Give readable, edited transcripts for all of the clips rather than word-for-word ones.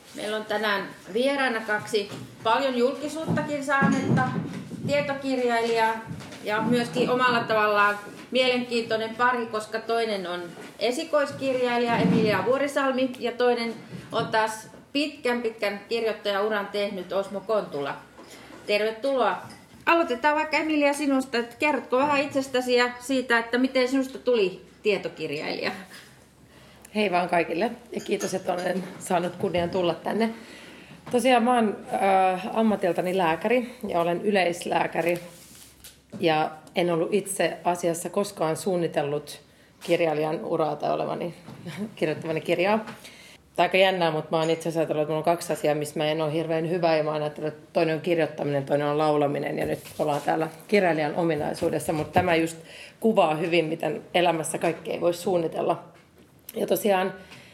Meillä on tänään vieraana kaksi paljon julkisuuttakin saanutta tietokirjailijaa ja myöskin omalla tavallaan mielenkiintoinen pari, koska toinen on esikoiskirjailija Emilia Vuorisalmi ja toinen on taas pitkän kirjoittajauran tehnyt Osmo Kontula. Tervetuloa. Aloitetaan vaikka Emilia sinusta, että kerrotko vähän itsestäsi ja siitä, että miten sinusta tuli tietokirjailija? Hei vaan kaikille ja kiitos, että olen saanut kunnian tulla tänne. Tosiaan mä oon ammatiltani lääkäri ja olen yleislääkäri ja en ollut itse asiassa koskaan suunnitellut kirjailijan uraa tai kirjoittavani kirjaa. Tämä aika jännää, mutta mä oon itse asiassa ajatellut, että mulla on kaksi asiaa, missä mä en ole hirveän hyvä ja mä oon ajatellut, että toinen on kirjoittaminen, toinen on laulaminen ja nyt ollaan täällä kirjailijan ominaisuudessa, mutta tämä just kuvaa hyvin, miten elämässä kaikkea ei voi suunnitella. Ja tosiaan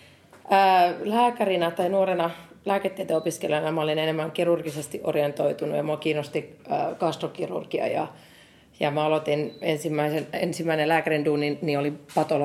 lääkärinä tai nuorena lääketieteen opiskelijana mä olin enemmän kirurgisesti orientoitunut ja mua kiinnosti gastrokirurgia ja mä aloitin ensimmäinen lääkärin duuni, niin oli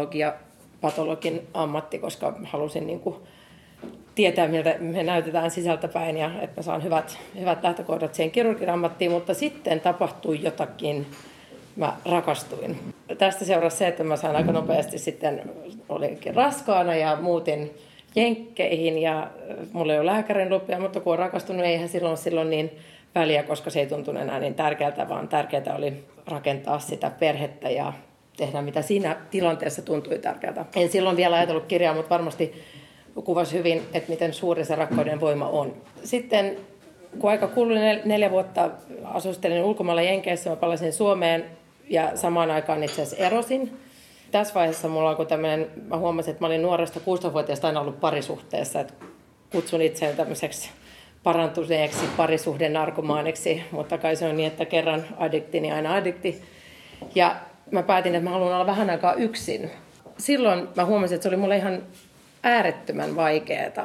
patologin ammatti, koska halusin niin kuin tietää, miltä me näytetään sisältäpäin ja että mä saan hyvät lähtökohdat siihen kirurgin ammattiin, mutta sitten tapahtui jotakin. Mä rakastuin. Tästä seurasi se, että mä sain aika nopeasti sitten, olinkin raskaana ja muutin Jenkkeihin ja mulla ei ole lääkärin lupia, mutta kun on rakastunut, eihän silloin niin väliä, koska se ei tuntunut enää niin tärkeältä, vaan tärkeää oli rakentaa sitä perhettä ja tehdä mitä siinä tilanteessa tuntui tärkeältä. En silloin vielä ajatellut kirjaa, mutta varmasti kuvasi hyvin, että miten suuri se rakkauden voima on. Sitten kun aika kului 4 vuotta asustelin ulkomailla Jenkeissä, mä palasin Suomeen ja samaan aikaan itse asiassa erosin. Tässä vaiheessa mulla alkoi mä huomasin, että mä olin nuoresta 16-vuotiaasta aina ollut parisuhteessa, että kutsun itseäni tämmöiseksi parantuneeksi parisuhdenarkomaaniksi, mutta kai se on niin, että kerran addikti, niin aina addikti. Ja mä päätin, että mä haluan olla vähän aikaa yksin. Silloin mä huomasin, että se oli mulle ihan äärettömän vaikeaa.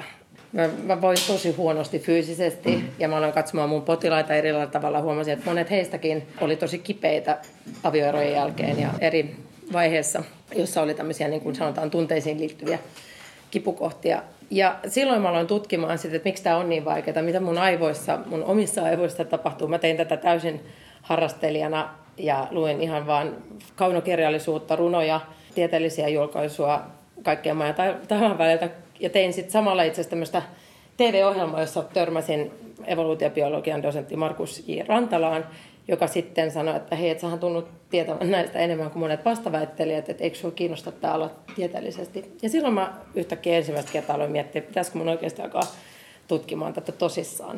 Mä voin tosi huonosti fyysisesti ja mä aloin katsomaan mun potilaita erillä tavalla. Huomasin, että monet heistäkin oli tosi kipeitä avioerojen jälkeen ja eri vaiheessa, jossa oli tämmöisiä niin kuin sanotaan tunteisiin liittyviä kipukohtia. Ja silloin mä aloin tutkimaan sitä, että miksi tämä on niin vaikeaa, mitä mun omissa aivoissa tapahtuu. Mä tein tätä täysin harrastelijana ja luin ihan vaan kaunokirjallisuutta, runoja, tieteellisiä julkaisua, kaikkea maa ja taivaan väliltä. Ja tein sitten samalla itse asiassa tämmöistä TV-ohjelmaa, jossa törmäsin evoluutiobiologian dosentti Markus J. Rantalaan, joka sitten sanoi, että hei, et sähän tunnut tietävän näistä enemmän kuin monet vastaväittelijät, että eikö sinua kiinnosta tämä ala tieteellisesti. Ja silloin mä yhtäkkiä ensimmäistä kertaa aloin miettiä, että pitäisikö mun oikeasti alkaa tutkimaan tätä tosissaan.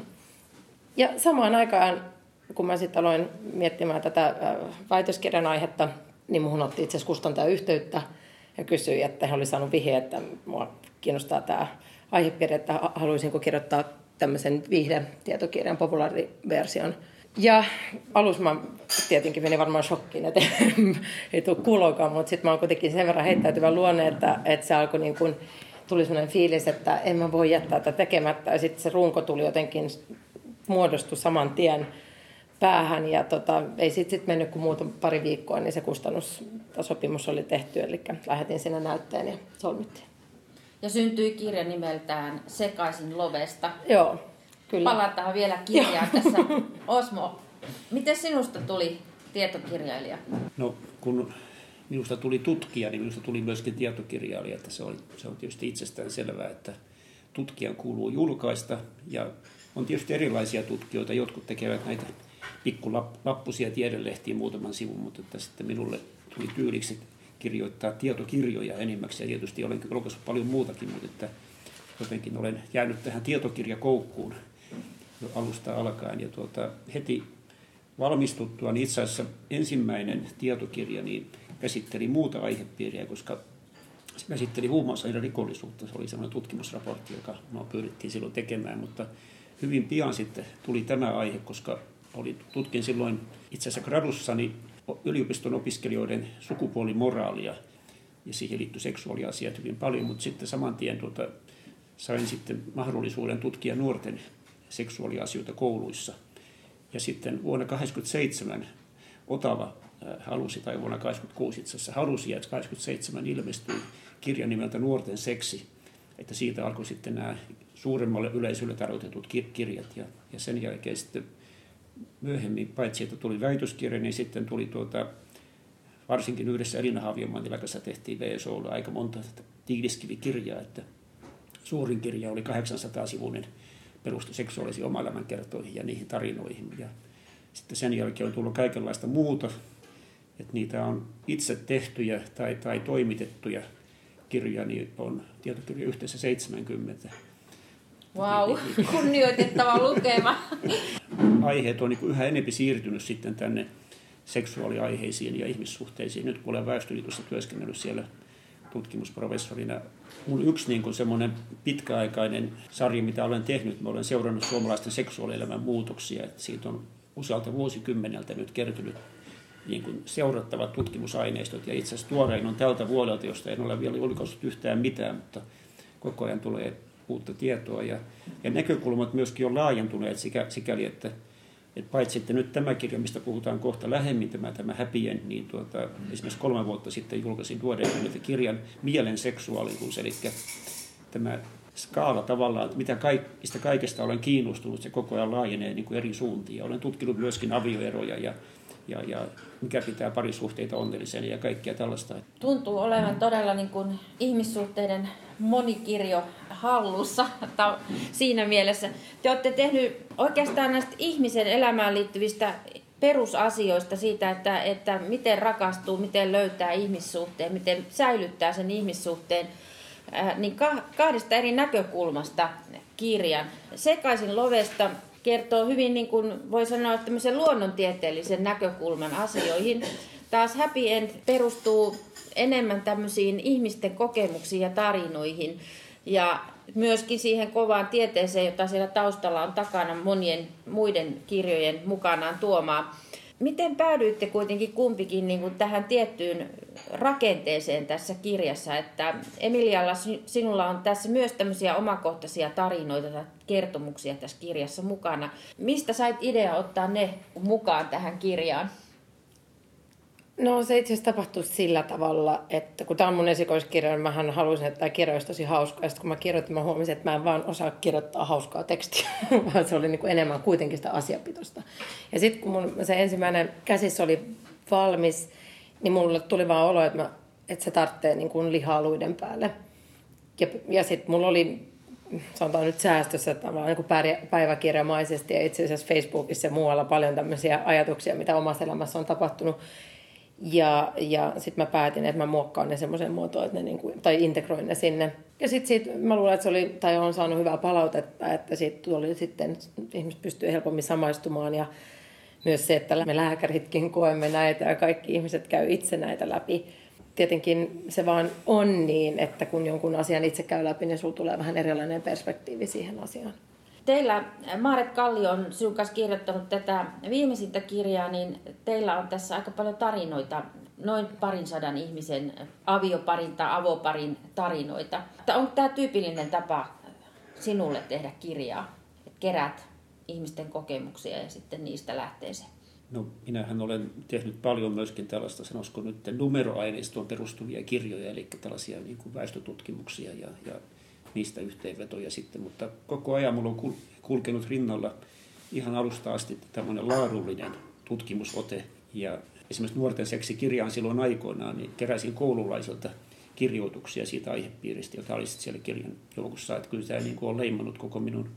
Ja samaan aikaan, kun mä sitten aloin miettimään tätä väitöskirjan aihetta, niin muhun otti itse asiassa kustantaja yhteyttä ja kysyi, että he oli saanut vihje, että mua kiinnostaa tämä aihepiiri, että haluaisinko kirjoittaa tämmöisen viihdetietokirjan populaariversion. Ja alussa mä tietenkin menin varmaan shokkiin, että ei tule kuuloakaan, mutta sitten mä oon kuitenkin sen verran heittäytyvä luonne, että se alkoi niin kuin, tuli sellainen fiilis, että en mä voi jättää tätä tekemättä. Ja sitten se runko tuli jotenkin, muodostui saman tien päähän ja ei sitten mennyt kuin pari viikkoa, niin se sopimus oli tehty, eli lähetin sinne näytteen ja solmittiin. Ja syntyi kirja nimeltään Sekaisin lovesta. Joo, kyllä. Palataan vielä kirjaan tässä. Osmo, miten sinusta tuli tietokirjailija? No, kun minusta tuli tutkija, niin minusta tuli myöskin tietokirjailija. Että se on tietysti itsestään selvää, että tutkijan kuuluu julkaista. Ja on tietysti erilaisia tutkijoita. Jotkut tekevät näitä pikkulappusia tiedelehtiin muutaman sivun, mutta että sitten minulle tuli tyyliksi kirjoittaa tietokirjoja enimmäksi. Ja tietysti olen julkaissut paljon muutakin, mutta että jotenkin olen jäänyt tähän tietokirjakoukkuun jo alusta alkaen. Ja heti valmistuttua, niin itse asiassa ensimmäinen tietokirja niin käsitteli muuta aihepiiriä, koska se käsitteli huumausainerikollisuutta. Se oli sellainen tutkimusraportti, joka pyydettiin silloin tekemään, mutta hyvin pian sitten tuli tämä aihe, koska tutkin silloin itse asiassa gradussani yliopiston opiskelijoiden sukupuolimoraalia ja siihen liittyi seksuaaliasiat hyvin paljon, mutta sitten saman tien sain sitten mahdollisuuden tutkia nuorten seksuaaliasioita kouluissa. Ja sitten vuonna 1987 Otava halusi, tai vuonna 1986 itse asiassa halusi, ja 1987 ilmestyi kirja nimeltä Nuorten seksi, että siitä alkoi sitten nämä suuremmalle yleisölle tarkoitetut kirjat. Ja sen jälkeen sitten myöhemmin, paitsi että tuli väitöskirja, niin sitten tuli varsinkin yhdessä Elina Haaviomantilan kanssa tehtiin VSO:lla aika monta tiiliskivikirjaa, että suurin kirja oli 800-sivuinen, perustui seksuaalisiin oma-elämän kertoihin ja niihin tarinoihin. Ja sitten sen jälkeen on tullut kaikenlaista muuta, että niitä on itse tehtyjä tai toimitettuja kirjoja, niin on tietokirjoja yhteensä 70. Vau, kunnioitettava lukema. Aiheet on niin yhä enemmän siirtynyt sitten tänne seksuaaliaiheisiin ja ihmissuhteisiin. Nyt kun olen Väestöliitossa työskennellyt siellä tutkimusprofessorina, mun yksi niin semmoinen pitkäaikainen sarja, mitä olen tehnyt, mä olen seurannut suomalaisten seksuaalielämän muutoksia. Että siitä on usealta vuosikymmeneltä nyt kertynyt niin kuin seurattavat tutkimusaineistot, ja itse asiassa tuorein on tältä vuodelta, josta en ole vielä julkaissut yhtään mitään, mutta koko ajan tulee uutta tietoa, ja näkökulmat myöskin on laajentuneet sikäli, että paitsi että nyt tämä kirja, mistä puhutaan kohta lähemmin, tämä Happy End, niin esimerkiksi 3 vuotta sitten julkaisin vuoden kirjan Mielen seksuaalisuus, eli tämä skaala tavallaan, mistä kaikesta olen kiinnostunut, se koko ajan laajenee niin kuin eri suuntiin. Olen tutkinut myöskin avioeroja ja mikä pitää parisuhteita onnellisena ja kaikkea tällaista. Tuntuu olevan todella niin kuin ihmissuhteiden monikirjo hallussa siinä mielessä. Te olette tehnyt oikeastaan näistä ihmisen elämään liittyvistä perusasioista siitä, että miten rakastuu, miten löytää ihmissuhteen, miten säilyttää sen ihmissuhteen, niin 2 eri näkökulmasta kirjan. Sekaisin lovesta kertoo hyvin, niin kuin voi sanoa, tämmöisen luonnontieteellisen näkökulman asioihin. Taas Happy End perustuu enemmän tämmöisiin ihmisten kokemuksiin ja tarinoihin. Ja myöskin siihen kovaan tieteeseen, jota siellä taustalla on takana monien muiden kirjojen mukanaan tuomaan. Miten päädyitte kuitenkin kumpikin niin kuin tähän tiettyyn rakenteeseen tässä kirjassa, että Emilialla, sinulla on tässä myös tämmöisiä omakohtaisia tarinoita tai kertomuksia tässä kirjassa mukana. Mistä sait idea ottaa ne mukaan tähän kirjaan? No se itse asiassa tapahtui sillä tavalla, että kun tämä on mun esikoiskirja, niin mähän halusin, että tämä kirja olisi tosi hauska. Ja sitten kun mä kirjoitin, mä huomasin, että mä en vaan osaa kirjoittaa hauskaa tekstiä, vaan se oli niin kuin enemmän kuitenkin sitä asiapitosta. Ja sitten kun mun se ensimmäinen käsissä oli valmis, niin mulle tuli vaan olo, että se tarvitsee niin kuin lihaa luiden päälle. Ja sitten mulla oli, sanotaan nyt säästössä, tavallaan niin kuin päiväkirjamaisesti ja itse asiassa Facebookissa ja muualla paljon tämmöisiä ajatuksia, mitä omassa elämässä on tapahtunut. Ja sitten mä päätin, että mä muokkaan ne semmoiseen muotoon, että ne niinku, tai integroin ne sinne. Ja sitten mä luulen, että se oli, tai on saanut hyvää palautetta, että siitä tuli sitten, ihmiset pystyy helpommin samaistumaan. Ja myös se, että me lääkäritkin koemme näitä ja kaikki ihmiset käy itse näitä läpi. Tietenkin se vaan on niin, että kun jonkun asian itse käy läpi, niin sulla tulee vähän erilainen perspektiivi siihen asiaan. Teillä, Maaret Kallio on sinun kanssa kirjoittanut tätä viimeisintä kirjaa, niin teillä on tässä aika paljon tarinoita, noin 200 ihmisen avioparin tai avoparin tarinoita. Onko tämä tyypillinen tapa sinulle tehdä kirjaa, että kerät ihmisten kokemuksia ja sitten niistä lähtee se? No, minähän olen tehnyt paljon myöskin tällaista, sanoisiko nyt numeroaineistoon perustuvia kirjoja, eli tällaisia niin kuin väestötutkimuksia ja niistä yhteenvetoja sitten, mutta koko ajan minulla on kulkenut rinnalla ihan alusta asti tämmöinen laadullinen tutkimusote. Ja esimerkiksi nuorten seksikirjaan silloin aikoinaan niin keräsin koululaisilta kirjoituksia siitä aihepiiristä, jota oli siellä kirjan joukossa. Että kyllä tämä niin kuin on leimannut koko minun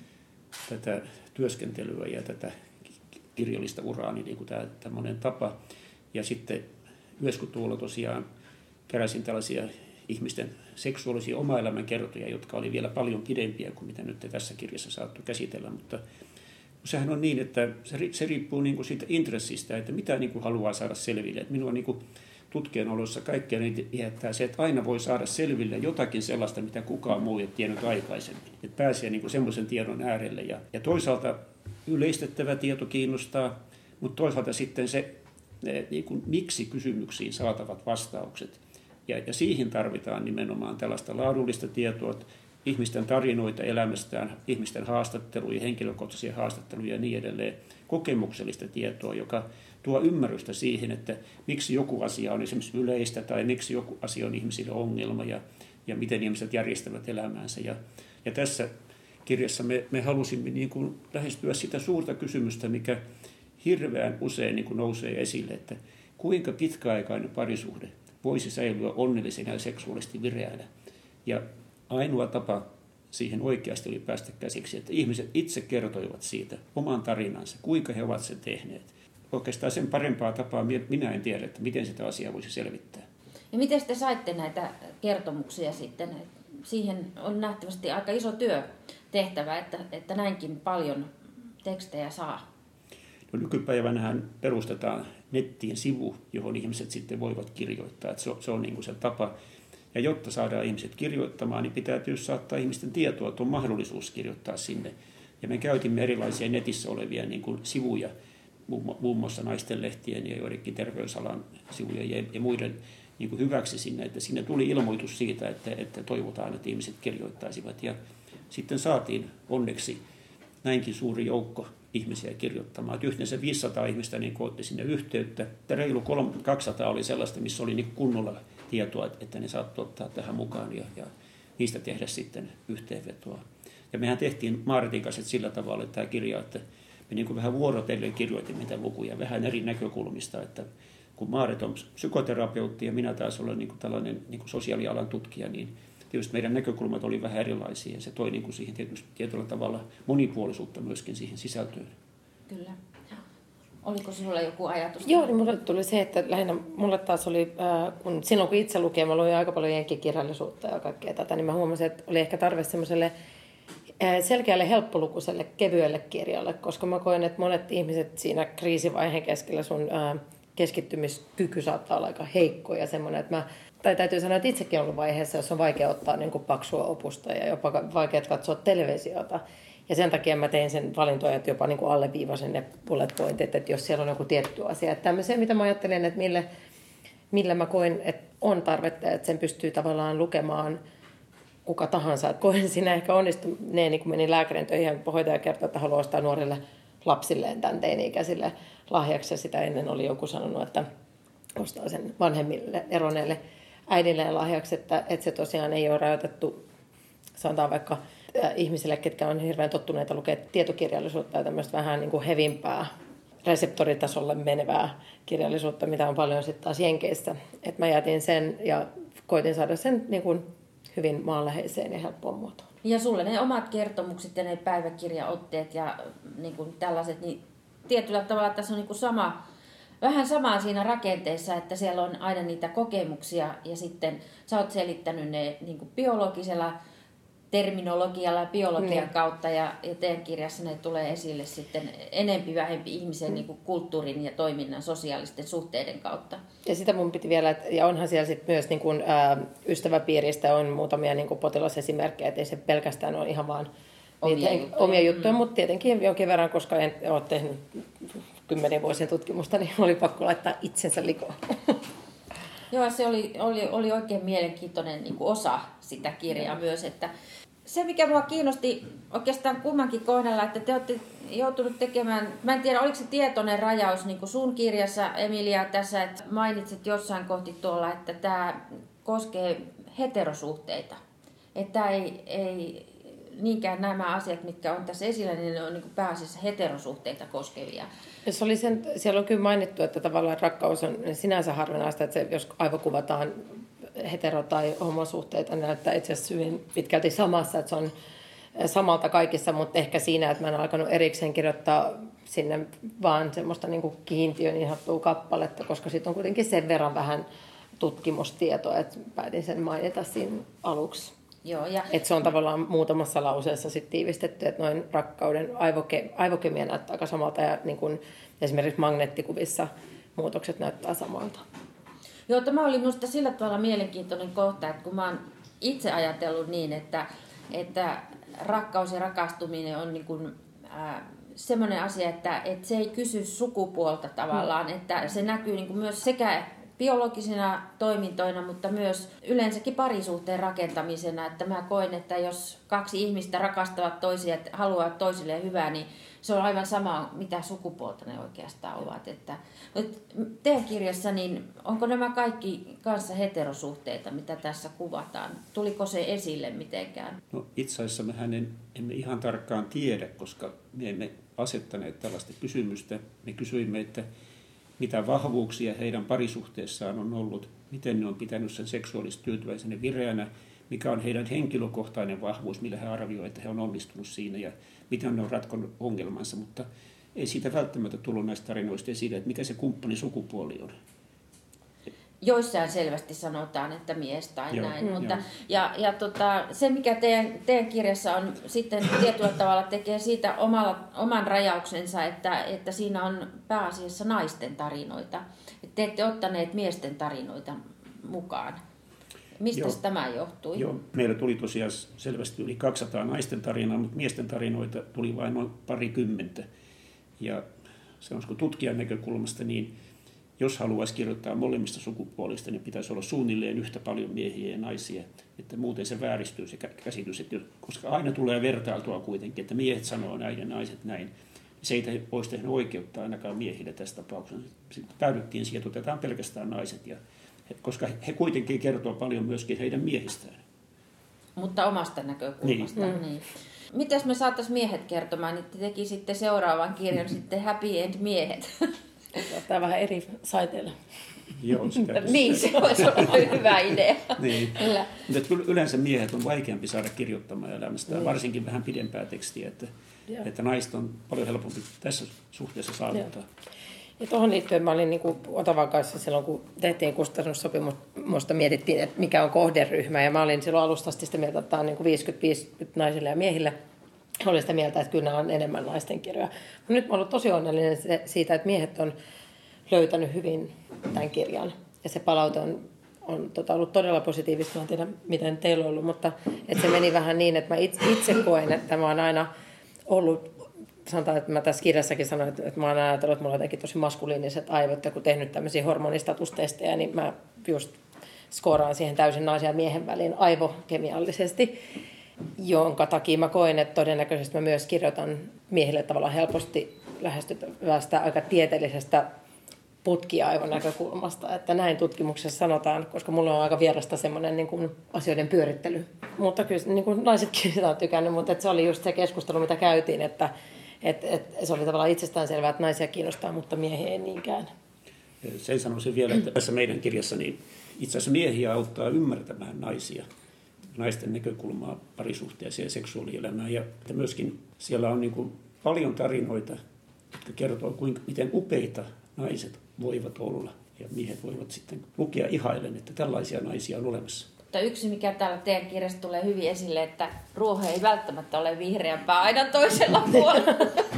tätä työskentelyä ja tätä kirjallista uraani, niin kuin tämä tämmöinen tapa. Ja sitten 90-luvulla tosiaan keräsin tällaisia ihmisten seksuaalisia oma-elämän kertoja, jotka oli vielä paljon pidempiä kuin mitä nyt tässä kirjassa saattu käsitellä, mutta sehän on niin, että se riippuu niin kuin siitä intressistä, että mitä niin kuin haluaa saada selville. Että minua niin kuin tutkijan oloissa kaikkea viehättää se, että aina voi saada selville jotakin sellaista, mitä kukaan muu ei ole tiennyt aikaisemmin. Että pääsee niin kuin semmoisen tiedon äärelle. Ja toisaalta yleistettävä tieto kiinnostaa, mutta toisaalta sitten se niin kuin miksi kysymyksiin saatavat vastaukset. Ja siihen tarvitaan nimenomaan tällaista laadullista tietoa, ihmisten tarinoita elämästään, ihmisten haastatteluja, henkilökohtaisia haastatteluja ja niin edelleen, kokemuksellista tietoa, joka tuo ymmärrystä siihen, että miksi joku asia on esimerkiksi yleistä tai miksi joku asia on ihmisille ongelma ja miten ihmiset järjestävät elämäänsä. Ja tässä kirjassa me halusimme niin kuin lähestyä sitä suurta kysymystä, mikä hirveän usein niin kuin nousee esille, että kuinka pitkäaikainen parisuhde voisi säilyä onnellisena ja seksuaalisesti vireänä. Ja ainoa tapa siihen oikeasti oli päästä käsiksi, että ihmiset itse kertoivat siitä oman tarinansa, kuinka he ovat sen tehneet. Oikeastaan sen parempaa tapaa minä en tiedä, että miten sitä asiaa voisi selvittää. Ja miten te saitte näitä kertomuksia sitten? Siihen on nähtävästi aika iso työ tehtävä, että näinkin paljon tekstejä saa. No, nykypäivänähän perustetaan nettiin sivu, johon ihmiset sitten voivat kirjoittaa. Että se on niin kuin se tapa. Ja jotta saadaan ihmiset kirjoittamaan, niin pitää tietysti saattaa ihmisten tietoa, että on mahdollisuus kirjoittaa sinne. Ja me käytimme erilaisia netissä olevia niin kuin sivuja, muun muassa naistenlehtien ja joidenkin terveysalan sivuja ja muiden niin kuin hyväksi sinne, että sinne tuli ilmoitus siitä, että toivotaan, että ihmiset kirjoittaisivat. Ja sitten saatiin onneksi näinkin suuri joukko ihmisiä kirjoittamaan. Että yhteensä 500 ihmistä niin otti sinne yhteyttä. Reilu 200 oli sellaista, missä oli niin kunnolla tietoa, että ne saattoi ottaa tähän mukaan ja niistä tehdä sitten yhteenvetoa. Ja mehän tehtiin Maaretin kanssa sillä tavalla, että tämä kirja, että me niin kuin vähän vuorotellen kirjoitimme niitä lukuja vähän eri näkökulmista, että kun Maaret on psykoterapeutti ja minä taas olen niin kuin tällainen niin kuin sosiaalialan tutkija, niin tietysti meidän näkökulmat oli vähän erilaisia ja se toi niin kuin siihen tietyllä tavalla monipuolisuutta myöskin siihen sisältöön. Kyllä. Oliko sinulla joku ajatus? Joo, niin mulle tuli se, että lähinnä mulle taas oli, silloin kun itse lukin, mä luin aika paljon jenkkikirjallisuutta ja kaikkea tätä, niin mä huomasin, että oli ehkä tarve semmoiselle selkeälle, helppolukuiselle, kevyelle kirjalle, koska mä koen, että monet ihmiset siinä kriisivaiheen keskellä sun keskittymiskyky saattaa olla aika heikko ja semmoinen, että täytyy sanoa, että itsekin on ollut vaiheessa, jos on vaikea ottaa niin kuin paksua opusta ja jopa vaikea katsoa televisiota. Ja sen takia mä tein sen valintoja, että jopa niin kuin alleviivasin ne bullet pointit, että jos siellä on joku tietty asia. Että tämmöisiä, mitä mä ajattelen, että millä mä koen, että on tarvetta, että sen pystyy tavallaan lukemaan kuka tahansa. Että koen siinä ehkä onnistuneen, kun menin lääkärin töihin ja hoitaja kertoi, että haluaa ostaa nuorille lapsilleen tämän teini-ikäisille lahjaksi. Ja sitä ennen oli joku sanonut, että ostaa sen vanhemmille eroneille äidilleen lahjaksi, että se tosiaan ei ole rajoitettu, sanotaan vaikka ihmisille, ketkä on hirveän tottuneita lukea tietokirjallisuutta ja tämmöistä vähän niin kuin hevimpää reseptoritasolle menevää kirjallisuutta, mitä on paljon sitten taas Jenkeissä. Että mä jätin sen ja koitin saada sen niin kuin hyvin maanläheiseen ja helppoon muotoon. Ja sulle ne omat kertomukset ja ne päiväkirjaotteet ja niin kuin tällaiset, niin tietyllä tavalla tässä on niin kuin vähän samaa siinä rakenteessa, että siellä on aina niitä kokemuksia ja sitten sä oot selittänyt ne niin kuin biologisella terminologialla ja biologian kautta ja teidän kirjassa ne tulee esille sitten enempi vähempi ihmisen niin kuin kulttuurin ja toiminnan sosiaalisten suhteiden kautta. Ja sitä mun piti vielä, ja onhan siellä sitten myös niin kuin, ystäväpiiristä on muutamia niin kuin potilasesimerkkejä, ettei se pelkästään ole ihan vaan omia juttuja, mutta tietenkin jonkin verran, koska en ole tehnyt 10 vuosien tutkimusta, niin oli pakko laittaa itsensä likoon. Joo, se oli oikein mielenkiintoinen niin kuin osa sitä kirjaa myös, että se mikä minua kiinnosti oikeastaan kummankin kohdalla, että te olette joutunut tekemään, mä en tiedä oliko se tietoinen rajaus niin kuin sun kirjassa Emilia tässä, että mainitsit jossain kohti tuolla, että tämä koskee heterosuhteita, että ei niinkään nämä asiat, mitkä on tässä esillä, niin ne on niin kuin pääasiassa heterosuhteita koskevia. Siellä on kyllä mainittu, että tavallaan rakkaus on sinänsä harvinaista, että se, jos aivokuvataan hetero- tai homosuhteita, niin näyttää itse asiassa hyvin pitkälti samassa, että se on samalta kaikissa, mutta ehkä siinä, että mä en alkanut erikseen kirjoittaa sinne vaan semmoista niin kuin kiintiön ihattua kappaletta, koska siitä on kuitenkin sen verran vähän tutkimustietoa, että päätin sen mainita siinä aluksi. Joo, että se on tavallaan muutamassa lauseessa sit tiivistetty, että noin rakkauden aivokemia näyttää aika samalta ja niin kuin esimerkiksi magneettikuvissa muutokset näyttää samalta. Joo, tämä oli minusta sillä tavalla mielenkiintoinen kohta, että kun mä oon itse ajatellut niin, että rakkaus ja rakastuminen on niin kuin, semmoinen asia, että se ei kysy sukupuolta tavallaan, että se näkyy niin kuin myös sekä biologisina toimintoina, mutta myös yleensäkin parisuhteen rakentamisena. Että mä koen, että jos kaksi ihmistä rakastavat toisia ja haluavat toisilleen hyvää, niin se on aivan sama, mitä sukupuolta ne oikeastaan ovat. Että teidän kirjassa, niin onko nämä kaikki kanssa heterosuhteita, mitä tässä kuvataan? Tuliko se esille mitenkään? No, itse asiassa mehän emme ihan tarkkaan tiedä, koska me emme asettaneet tällaista kysymystä. Me kysyimme, että mitä vahvuuksia heidän parisuhteessaan on ollut, miten ne on pitänyt sen seksuaalisesti tyytyväisenä vireänä, mikä on heidän henkilökohtainen vahvuus, millä he arvioivat, että he on onnistunut siinä ja miten ne on ratkonut ongelmansa, mutta ei siitä välttämättä tullut näistä tarinoista esille, että mikä se kumppani sukupuoli on. Joissain selvästi sanotaan, että mies tai Joo, näin, mutta se mikä teidän kirjassa on sitten tietyllä tavalla tekee siitä oman rajauksensa, että siinä on pääasiassa naisten tarinoita. Te ette ottaneet miesten tarinoita mukaan. Mistä tämä johtui? Joo, meillä tuli tosiaan selvästi yli 200 naisten tarinaa, mutta miesten tarinoita tuli vain noin parikymmentä. Ja se on tutkijan näkökulmasta, niin jos haluaisi kirjoittaa molemmista sukupuolista, niin pitäisi olla suunnilleen yhtä paljon miehiä ja naisia, että muuten se vääristyy se käsitys, että koska aina tulee vertailtua kuitenkin, että miehet sanoo näin ja naiset näin. Se ei voisi tehdä oikeutta ainakaan miehille tässä tapauksessa. Sitten päädyttiin siihen, että otetaan pelkästään naiset, koska he kuitenkin kertoo paljon myöskin heidän miehistään. Mutta omasta näkökulmasta. Niin. Mitäs me saataisiin miehet kertomaan, että tekisitte seuraavan kirjan sitten Happy End miehet? Tämä vähän eri saiteilla. Joo, niin, se voisi olla hyvä idea. Niin. Mutta yleensä miehet on vaikeampi saada kirjoittamaan elämästä, varsinkin vähän pidempää tekstiä, että naiset on paljon helpompi tässä suhteessa saavuttaa. Ja tuohon liittyen mä olin Otavan kanssa silloin, kun tehtiin kustannussopimusta, mietittiin, että mikä on kohderyhmä. Ja mä olin silloin alusta sitä mieltä, että tämä on 50-50 naisille ja miehille. Olin sitä mieltä, että kyllä nämä on enemmän naisten kirjoja. Mutta nyt mä olen tosi onnellinen siitä, että miehet on löytänyt hyvin tämän kirjan. Ja se palaute on ollut todella positiivista. Mä en tiedä, miten teillä on ollut, mutta että se meni vähän niin, että mä itse koen, että mä oon aina ollut... Sanotaan, että mä tässä kirjassakin sanoin, että mä oon ajatellut, että mulla on jotenkin tosi maskuliiniset aivot, ja kun tehnyt tämmöisiä hormonistatustestejä, niin mä just skooraan siihen täysin naisen ja miehen väliin aivokemiallisesti, jonka takia mä koen, että todennäköisesti mä myös kirjoitan miehille tavallaan helposti lähestyvästä aika tieteellisestä putkiaivon näkökulmasta, että näin tutkimuksessa sanotaan, koska mulla on aika vierasta semmoinen niin kuin asioiden pyörittely. Mutta kyllä niin kuin naisetkin sitä on tykännyt, mutta että se oli just se keskustelu, mitä käytiin, että se oli tavallaan itsestäänselvää, että naisia kiinnostaa, mutta miehiä ei niinkään. Sen sanoisin vielä, että tässä meidän kirjassa niin itse asiassa miehiä auttaa ymmärtämään naisia, naisten näkökulmaa parisuhteeseen ja seksuaalielämään. Ja että myöskin siellä on niin kuin paljon tarinoita, jotka kertoo, miten upeita naiset voivat olla. Ja miehet voivat sitten lukea ihailen, että tällaisia naisia on olemassa. Mutta yksi, mikä täällä teidän kirjassa tulee hyvin esille, että ruoho ei välttämättä ole vihreämpää aina toisella puolella.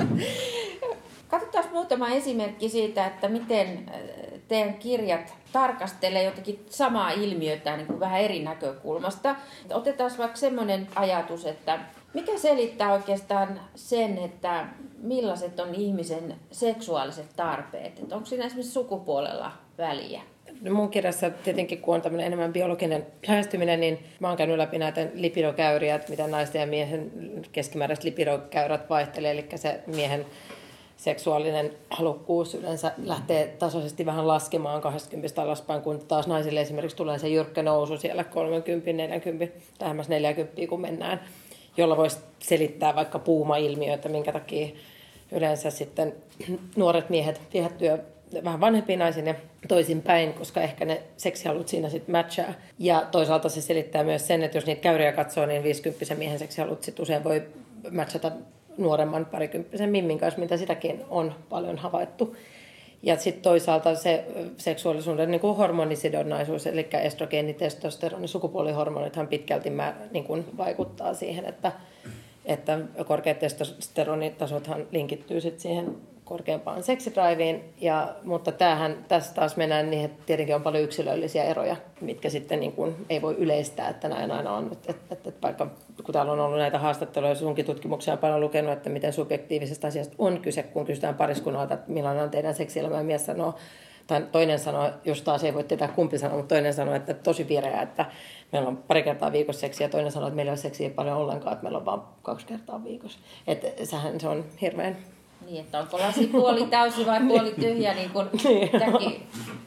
Katsotaan muutama esimerkki siitä, että miten teidän kirjat tarkastelee jotakin samaa ilmiötä niin kuin vähän eri näkökulmasta. Otetaan vaikka semmoinen ajatus, että mikä selittää oikeastaan sen, että millaiset on ihmisen seksuaaliset tarpeet? Että onko siinä esimerkiksi sukupuolella väliä? No mun kirjassa tietenkin, kun on tämmöinen enemmän biologinen lähestyminen, niin mä oon käynyt läpi näitä lipidokäyriä, että mitä naisten ja miehen keskimääräiset lipidokäyrät vaihtelee, eli se miehen seksuaalinen halukkuus yleensä lähtee tasaisesti vähän laskemaan 20 alaspäin, kun taas naisille esimerkiksi tulee se jyrkkä nousu siellä 30, 40, lähemmäs 40, kun mennään, jolla voisi selittää vaikka puuma-ilmiöitä, minkä takia yleensä sitten nuoret miehet viehättyy vähän vanhempiin naisiin ja toisinpäin, koska ehkä ne seksihalut siinä sitten matchaa. Ja toisaalta se selittää myös sen, että jos niitä käyriä katsoo, niin 50 miehen seksihalut sitten usein voi matchata nuoremman parikymppisen mimmin kanssa, mitä sitäkin on paljon havaittu. Ja sitten toisaalta se seksuaalisuuden niin kuin hormonisidonnaisuus, eli estrogeeni, testosteroni, sukupuolihormonithan pitkälti niin kuin vaikuttaa siihen, että korkeat testosteronitasothan linkittyy sitten siihen korkeampaan seksidraiviin, mutta tässä taas mennään niin, että tietenkin on paljon yksilöllisiä eroja, mitkä sitten niin kuin ei voi yleistää, että näin aina on. Että vaikka kun täällä on ollut näitä haastatteluja, sunkin tutkimuksia on paljon lukenut, että miten subjektiivisesta asiasta on kyse, kun kysytään pariskunnalta, että millainen on teidän seksielämä, ja mies sanoo tai toinen sanoi, just taas ei voi tietää kumpi sanoi, mutta toinen sanoi, että tosi vireä, että meillä on 2 kertaa viikossa seksiä, ja toinen sanoi, että meillä ei ole seksiä paljon ollenkaan, että meillä on vain 2 kertaa viikossa. Että se on hirveän... Niin, että onko lasi puoli täysi vai puoli tyhjä, niin kuin tämäkin.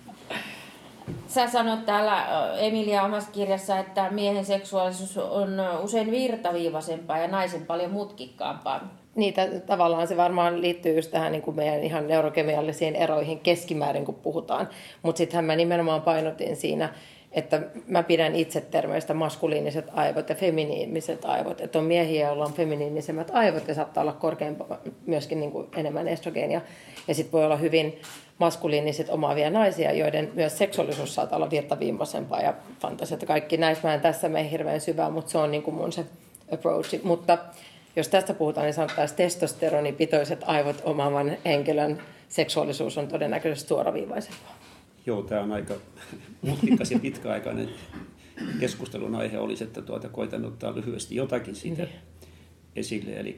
Sä sanot täällä, Emilia, omassa kirjassa, että miehen seksuaalisuus on usein virtaviivaisempaa ja naisen paljon mutkikkaampaa. Niitä tavallaan se varmaan liittyy just tähän niin kuin meidän ihan neurokemiallisiin eroihin keskimäärin, kun puhutaan. Mutta sittenhän mä nimenomaan painotin siinä, että mä pidän itseterveydestä maskuliiniset aivot ja feminiiniset aivot. Että on miehiä, joilla on feminiinisemmät aivot ja saattaa olla korkeampaa myöskin niin kuin enemmän estrogeenia. Ja sitten voi olla hyvin maskuliiniset omaavia naisia, joiden myös seksuaalisuus saattaa olla virtaviivaisempaa ja fantasiat. Kaikki näissä mä en tässä mene hirveän syvään, mutta se on niin kuin mun se approach. Mutta jos tästä puhutaan, niin sanottaisiin testosteronipitoiset aivot omaavan henkilön seksuaalisuus on todennäköisesti suoraviivaisempaa. Joo, tämä on aika mutkikas ja pitkäaikainen keskustelun aihe olisi, että koitan ottaa lyhyesti jotakin siitä esille. Eli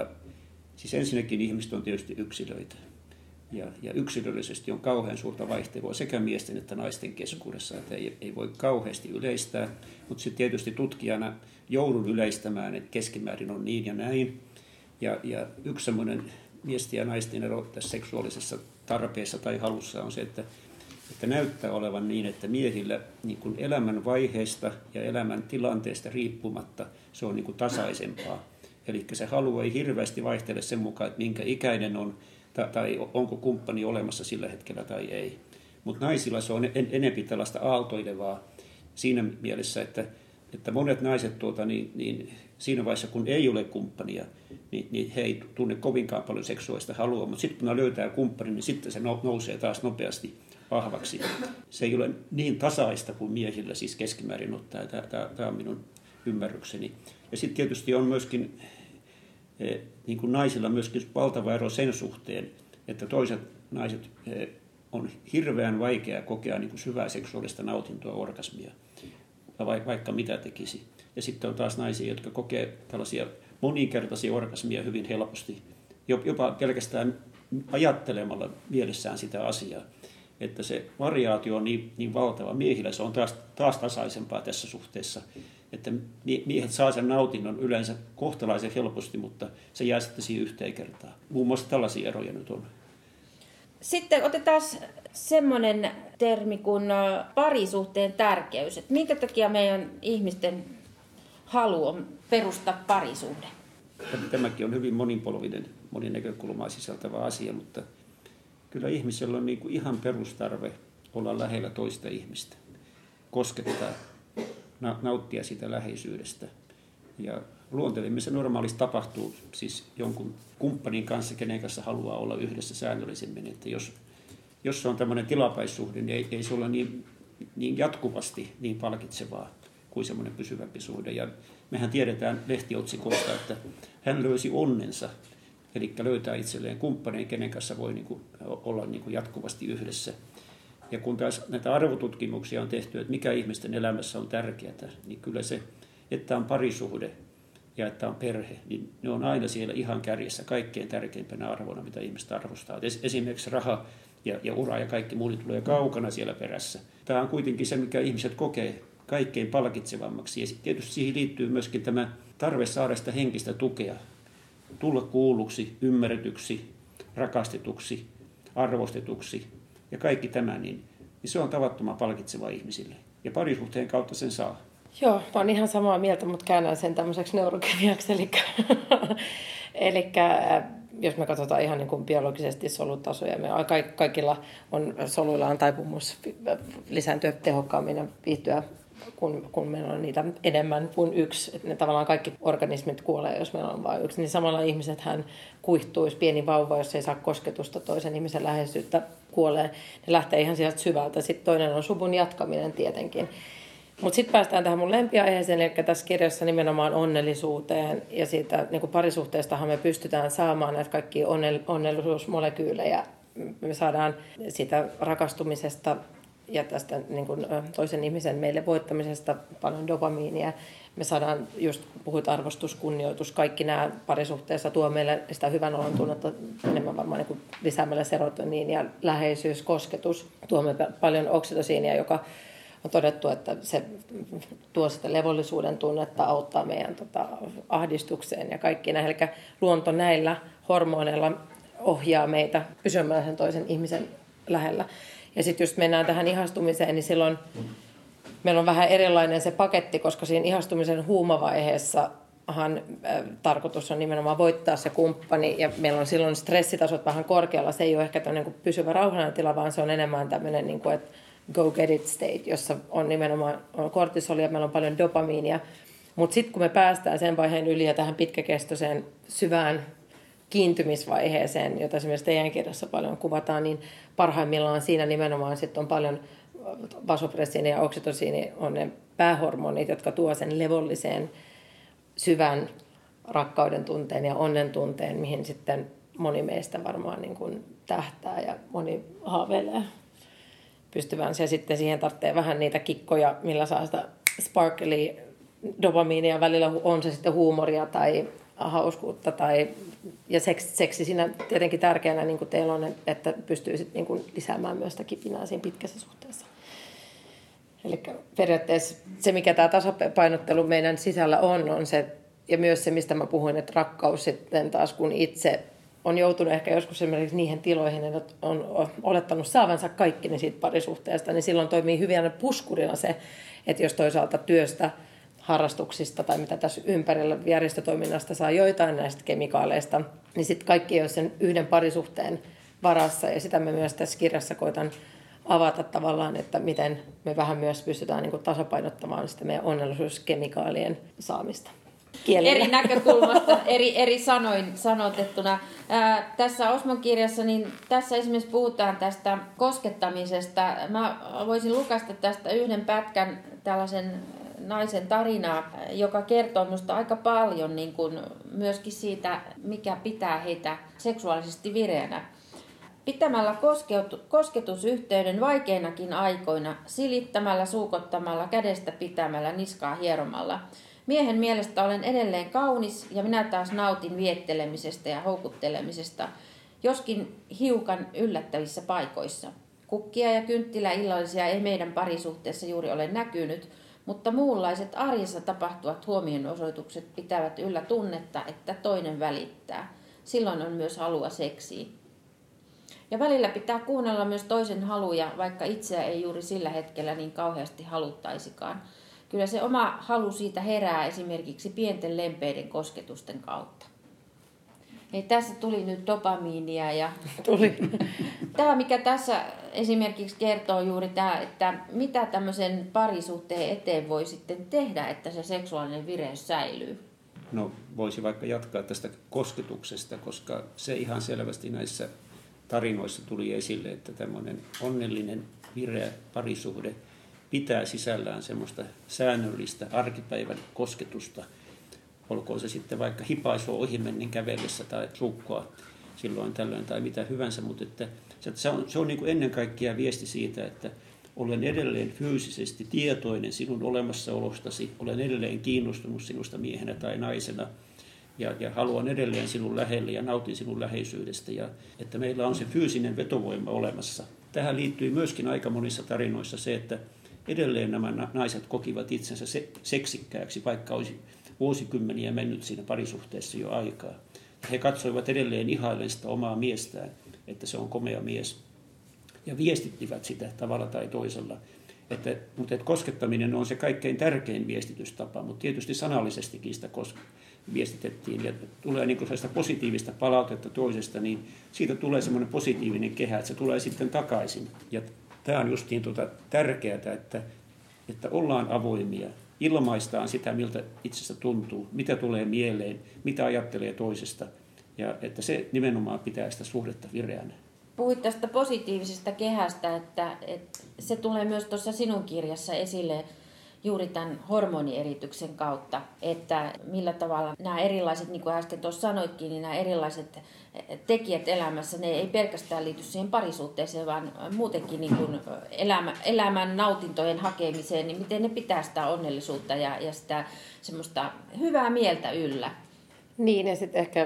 siis ensinnäkin ihmiset on tietysti yksilöitä. Ja yksilöllisesti on kauhean suurta vaihtelua sekä miesten että naisten keskuudessa, että ei voi kauheasti yleistää. Mutta sitten tietysti tutkijana joudun yleistämään, että keskimäärin on niin ja näin. Ja yksi semmoinen miesten ja naisten ero tässä seksuaalisessa tarpeessa tai halussa on se, että näyttää olevan niin, että miehillä niin kuin elämän vaiheesta ja elämän tilanteesta riippumatta se on niin kuin tasaisempaa. Eli se halu ei hirveästi vaihtele sen mukaan, että minkä ikäinen on tai onko kumppani olemassa sillä hetkellä tai ei. Mutta naisilla se on enempi tällaista aaltoilevaa siinä mielessä, että monet naiset siinä vaiheessa, kun ei ole kumppania, niin he ei tunne kovinkaan paljon seksuaalista halua, mutta sitten kun ne löytää kumppanin, niin sitten se nousee taas nopeasti vahvaksi. Se ei ole niin tasaista kuin miehillä siis keskimäärin ottaen. Tämä on minun ymmärrykseni. Ja sitten tietysti on myöskin niin kuin naisilla myöskin valtava ero sen suhteen, että toiset naiset on hirveän vaikea kokea niin kuin syvää seksuaalista nautintoa, orgasmia, vaikka mitä tekisi. Ja sitten on taas naisia, jotka kokee tällaisia moninkertaisia orgasmia hyvin helposti, jopa pelkästään ajattelemalla mielessään sitä asiaa. Että se variaatio on niin valtava. Miehillä se on taas tasaisempaa tässä suhteessa, että miehet saa sen nautinnon yleensä kohtalaisen helposti, mutta se jää sitten siihen yhteen kertaan. Muun muassa tällaisia eroja nyt on. Sitten otetaan semmoinen termi kuin parisuhteen tärkeys. Että minkä takia meidän ihmisten halu on perustaa parisuhde? Tämäkin on hyvin monipolvinen, monin näkökulmaa sisältävä asia, mutta kyllä ihmisellä on niin kuin ihan perustarve olla lähellä toista ihmistä, koskettaa, nauttia sitä läheisyydestä. Ja luontelimmin se normaalisti tapahtuu siis jonkun kumppanin kanssa, kenen kanssa haluaa olla yhdessä säännöllisemmin. Että jos se on tämmöinen tilapäissuhde, niin ei se ole niin jatkuvasti niin palkitsevaa kuin semmoinen pysyvämpi suhde. Ja mehän tiedetään lehtiotsikoista, että hän löysi onnensa, eli löytää itselleen kumppanin, kenen kanssa voi niin kuin olla niin kuin jatkuvasti yhdessä. Ja kun taas näitä arvotutkimuksia on tehty, että mikä ihmisten elämässä on tärkeää, niin kyllä se, että on parisuhde ja että on perhe, niin ne on aina siellä ihan kärjessä kaikkein tärkeimpänä arvona, mitä ihmiset arvostaa. Esimerkiksi raha ja ura ja kaikki muu tulee kaukana siellä perässä. Tämä on kuitenkin se, mikä ihmiset kokee kaikkein palkitsevammaksi. Ja tietysti siihen liittyy myöskin tämä tarve saada sitä henkistä tukea, tulla kuulluksi, ymmärretyksi, rakastetuksi, arvostetuksi. Ja kaikki tämä, niin se on tavattoman palkitseva ihmisille. Ja parisuhteen kautta sen saa. Joo, mä oon ihan samaa mieltä, mutta käännän sen tämmöiseksi neurokemiaksi. Eli jos me katsotaan ihan niin kuin biologisesti solutasoja, me kaikilla soluilla on taipumus lisääntyä tehokkaammin ja viihtyä, kun meillä on niitä enemmän kuin yksi. Että ne tavallaan kaikki organismit kuolee, jos meillä on vain yksi. Niin samalla ihmisethän kuihtuisi, pieni vauva, jos ei saa kosketusta toisen ihmisen läheisyyttä, kuolee. Ne lähtee ihan sieltä syvältä. Sitten toinen on suvun jatkaminen tietenkin. Mutta sitten päästään tähän mun lempiaiheeseen, eli tässä kirjassa nimenomaan onnellisuuteen. Ja siitä niin kuin parisuhteestahan me pystytään saamaan näitä kaikkia onnellisuusmolekyylejä. Me saadaan siitä rakastumisesta ja tästä niin kuin toisen ihmisen meille voittamisesta paljon dopamiinia. me saadaan, just puhuit arvostus, kunnioitus, kaikki nämä parisuhteessa tuo meille sitä hyvän olon tunnetta enemmän varmaan niin kuin lisäämällä serotoniinia, läheisyys, kosketus, tuomme paljon oksitosiinia, joka on todettu, että se tuo sitä levollisuuden tunnetta, auttaa meidän ahdistukseen ja kaikki näin. Eli luonto näillä hormoneilla ohjaa meitä pysymään sen toisen ihmisen lähellä. Ja sitten just mennään tähän ihastumiseen, niin silloin meillä on vähän erilainen se paketti, koska siinä ihastumisen huumavaiheessahan tarkoitus on nimenomaan voittaa se kumppani, ja meillä on silloin stressitasot vähän korkealla. Se ei ole ehkä tämmöinen kuin pysyvä rauhallinen tila, vaan se on enemmän tämmöinen, niin kuin, että go get it state, jossa on nimenomaan kortisolia, meillä on paljon dopamiinia. Mutta sitten kun me päästään sen vaiheen yli ja tähän pitkäkestoiseen syvään kiintymisvaiheeseen, jota esimerkiksi teidän kirjassa paljon kuvataan, niin parhaimmillaan siinä nimenomaan sitten on paljon vasopressiini ja oksitosiini on ne päähormonit, jotka tuo sen levolliseen syvän rakkauden tunteen ja onnen tunteen, mihin sitten moni meistä varmaan niin kuin tähtää ja moni haaveilee pystyvänsä. Ja sitten siihen tarvitsee vähän niitä kikkoja, millä saa sitä sparkly dopamiinia. Välillä on se sitten huumoria tai hauskuutta ja seksi siinä tietenkin tärkeänä, niin kuin teillä on, että pystyy sitten niin kuin lisäämään myös sitä kipinää siinä pitkässä suhteessa. Eli periaatteessa se, mikä tämä tasapainottelu meidän sisällä on se, ja myös se, mistä mä puhuin, että rakkaus sitten taas, kun itse on joutunut ehkä joskus esimerkiksi niihin tiloihin, että on olettanut saavansa kaikki niin siitä parisuhteesta, niin silloin toimii hyvänä puskurina se, että jos toisaalta työstä, harrastuksista tai mitä tässä ympärillä järjestötoiminnasta saa joitain näistä kemikaaleista, niin sitten kaikki ei ole sen yhden parisuhteen varassa, ja sitä me myös tässä kirjassa koitan avata tavallaan, että miten me vähän myös pystytään niin kuin tasapainottamaan sitä meidän onnellisuuskemikaalien saamista. Kielellä. Eri näkökulmasta, eri sanoin sanotettuna. Tässä Osmon kirjassa, niin tässä esimerkiksi puhutaan tästä koskettamisesta. Mä voisin lukaista tästä yhden pätkän tällaisen naisen tarinaa, joka kertoo minusta aika paljon niin kuin myöskin siitä, mikä pitää heitä seksuaalisesti vireänä. Pitämällä kosketusyhteyden vaikeinakin aikoina, silittämällä, suukottamalla, kädestä pitämällä, niskaa hieromalla. Miehen mielestä olen edelleen kaunis ja minä taas nautin viettelemisestä ja houkuttelemisesta, joskin hiukan yllättävissä paikoissa. Kukkia ja kynttiläillallisia ei meidän parisuhteessa juuri ole näkynyt, mutta muunlaiset arjessa tapahtuvat huomionosoitukset pitävät yllä tunnetta, että toinen välittää. Silloin on myös halua seksiin. Ja välillä pitää kuunnella myös toisen haluja, vaikka itseä ei juuri sillä hetkellä niin kauheasti haluttaisikaan. Kyllä se oma halu siitä herää esimerkiksi pienten lempeiden kosketusten kautta. Eli tässä tuli nyt dopamiinia ja tuli. Tämä, mikä tässä esimerkiksi kertoo juuri tämä, että mitä tämmöisen parisuhteen eteen voi sitten tehdä, että se seksuaalinen vireys säilyy. No voisi vaikka jatkaa tästä kosketuksesta, koska se ihan selvästi näissä tarinoissa tuli esille, että tämmöinen onnellinen, vireä parisuhde pitää sisällään semmoista säännöllistä arkipäivän kosketusta. Olkoon se sitten vaikka hipaisua ohimennen kävellessä tai suukkoa silloin tällöin tai mitä hyvänsä, mutta että se on niin kuin ennen kaikkea viesti siitä, että olen edelleen fyysisesti tietoinen sinun olemassaolostasi, olen edelleen kiinnostunut sinusta miehenä tai naisena ja haluan edelleen sinun lähelle ja nautin sinun läheisyydestä ja että meillä on se fyysinen vetovoima olemassa. Tähän liittyy myöskin aika monissa tarinoissa se, että edelleen nämä naiset kokivat itsensä seksikkääksi, vaikka olisi vuosikymmeniä mennyt siinä parisuhteessa jo aikaa. He katsoivat edelleen ihaillen sitä omaa miestään, että se on komea mies. Ja viestittivät sitä tavalla tai toisella. Mutta koskettaminen on se kaikkein tärkein viestitystapa, mutta tietysti sanallisestikin sitä viestitettiin. Ja tulee niin sellaista positiivista palautetta toisesta, niin siitä tulee semmoinen positiivinen kehä, että se tulee sitten takaisin. Ja tämä on justiin tärkeää, että ollaan avoimia, ilmaistaan sitä, miltä itsestä tuntuu, mitä tulee mieleen, mitä ajattelee toisesta, ja että se nimenomaan pitää sitä suhdetta vireänä. Puhuit tästä positiivisesta kehästä, että se tulee myös tuossa sinun kirjassa esille. juuri tämän hormonierityksen kautta, että millä tavalla nämä erilaiset, niin kuin äsken tuossa sanoitkin, niin nämä erilaiset tekijät elämässä, ne ei pelkästään liity siihen parisuhteeseen, vaan muutenkin niin kuin elämän nautintojen hakemiseen, niin miten ne pitää sitä onnellisuutta ja sitä semmoista hyvää mieltä yllä. Niin, ja sitten ehkä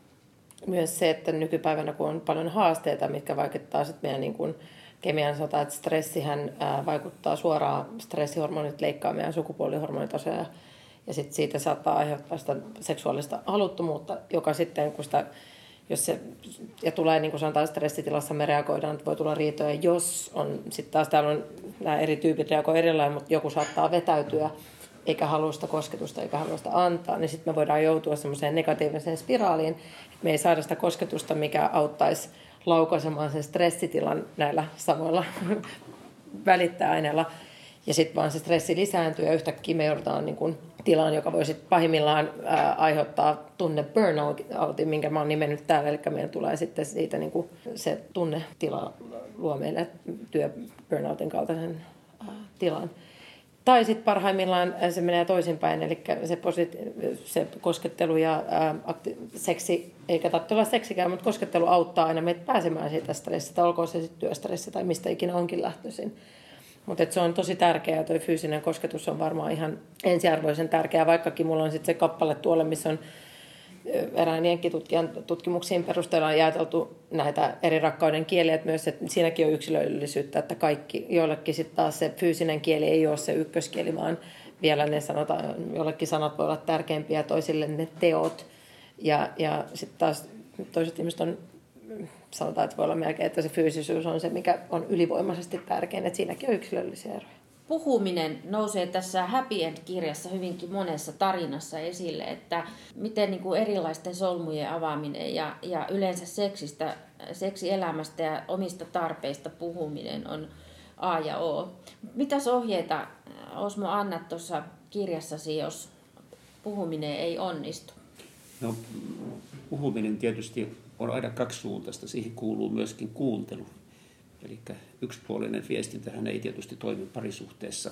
myös se, että nykypäivänä kun on paljon haasteita, mitkä vaikuttaa sitten meidän niin kuin kemian sota, että stressihän vaikuttaa suoraan, stressihormonit leikkaa meidän sukupuolihormonitasoja ja sitten siitä saattaa aiheuttaa sitä seksuaalista haluttomuutta, joka sitten, kun sitä, jos se, ja tulee niin kuin sanotaan stressitilassa, me reagoidaan, että voi tulla riitoja, jos on, sitten taas täällä on nämä eri tyypit reagoi erilainen, mutta joku saattaa vetäytyä, eikä halua sitä kosketusta, eikä halua sitä antaa, niin sitten me voidaan joutua semmoiseen negatiiviseen spiraaliin, että me ei saada sitä kosketusta, mikä auttaisi laukaisemaan sen stressitilan näillä samoilla välittäjäaineilla. Ja sitten vaan se stressi lisääntyy ja yhtäkkiä me joudutaan niin kuin tilaan, joka voi sitten pahimmillaan aiheuttaa tunne burnoutin, minkä mä oon nimennyt täällä. Eli meillä tulee sitten siitä niin kuin se tunnetila luo meille burnoutin kaltaisen tilan. Tai sitten parhaimmillaan se menee toisinpäin, eli se koskettelu ja seksi, eikä tarvitse olla seksikään, mutta koskettelu auttaa aina meitä pääsemään siitä stressistä, olkoon se sitten työstressi tai mistä ikinä onkin lähtöisin. Mutta se on tosi tärkeää ja tuo fyysinen kosketus on varmaan ihan ensiarvoisen tärkeää, vaikkakin mulla on sitten se kappale tuolla, missä on erään jenkkitutkijan tutkimuksiin perusteella on jaeteltu näitä eri rakkauden kieliä, että myös että siinäkin on yksilöllisyyttä, että kaikki, joillekin sitten taas se fyysinen kieli ei ole se ykköskieli, vaan vielä ne sanotaan, jollekin sanat voi olla tärkeimpiä, toisille ne teot, ja sitten taas toiset ihmiset on, sanotaan, että voi olla melkein, että se fyysisyys on se, mikä on ylivoimaisesti tärkein, että siinäkin on yksilöllisiä eroja. Puhuminen nousee tässä Happy End-kirjassa hyvinkin monessa tarinassa esille, että miten niin kuin erilaisten solmujen avaaminen ja yleensä seksielämästä ja omista tarpeista puhuminen on A ja O. Mitäs ohjeita, Osmo, annat tuossa kirjassasi, jos puhuminen ei onnistu? No, puhuminen tietysti on aina kaksisuuntaista. Siihen kuuluu myöskin kuuntelu. Eli yksipuolinen viestintähän ei tietysti toimi parisuhteessa.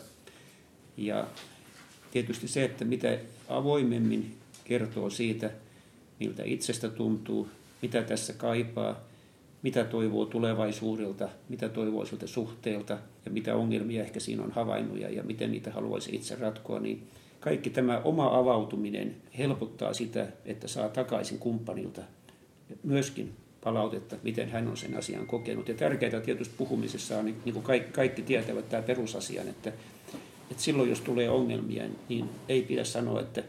Ja tietysti se, että mitä avoimemmin kertoo siitä, miltä itsestä tuntuu, mitä tässä kaipaa, mitä toivoo tulevaisuudelta, mitä toivoo siltä suhteelta ja mitä ongelmia ehkä siinä on havainnut ja miten niitä haluaisi itse ratkoa, niin kaikki tämä oma avautuminen helpottaa sitä, että saa takaisin kumppanilta myöskin palautetta, miten hän on sen asian kokenut. Ja tärkeää tietysti puhumisessa on, niin kuin kaikki tietävät tämä perusasian, että silloin jos tulee ongelmia, niin ei pidä sanoa, että